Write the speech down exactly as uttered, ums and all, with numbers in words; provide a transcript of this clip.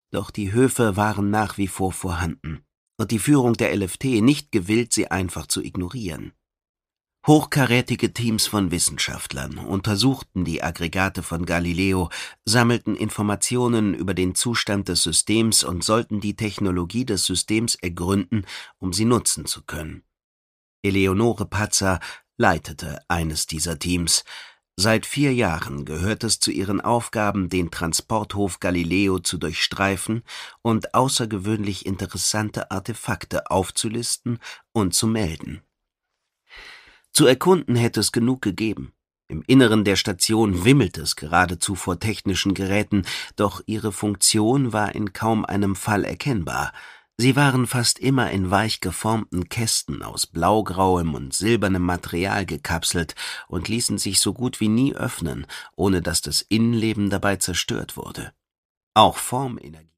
Doch die Höfe waren nach wie vor vorhanden und die Führung der L F T nicht gewillt, sie einfach zu ignorieren. Hochkarätige Teams von Wissenschaftlern untersuchten die Aggregate von Galileo, sammelten Informationen über den Zustand des Systems und sollten die Technologie des Systems ergründen, um sie nutzen zu können. Eleonore Patzer leitete eines dieser Teams. Seit vier Jahren gehört es zu ihren Aufgaben, den Transporthof Galileo zu durchstreifen und außergewöhnlich interessante Artefakte aufzulisten und zu melden. Zu erkunden hätte es genug gegeben. Im Inneren der Station wimmelte es geradezu vor technischen Geräten, doch ihre Funktion war in kaum einem Fall erkennbar. Sie waren fast immer in weich geformten Kästen aus blaugrauem und silbernem Material gekapselt und ließen sich so gut wie nie öffnen, ohne dass das Innenleben dabei zerstört wurde. Auch Formenergie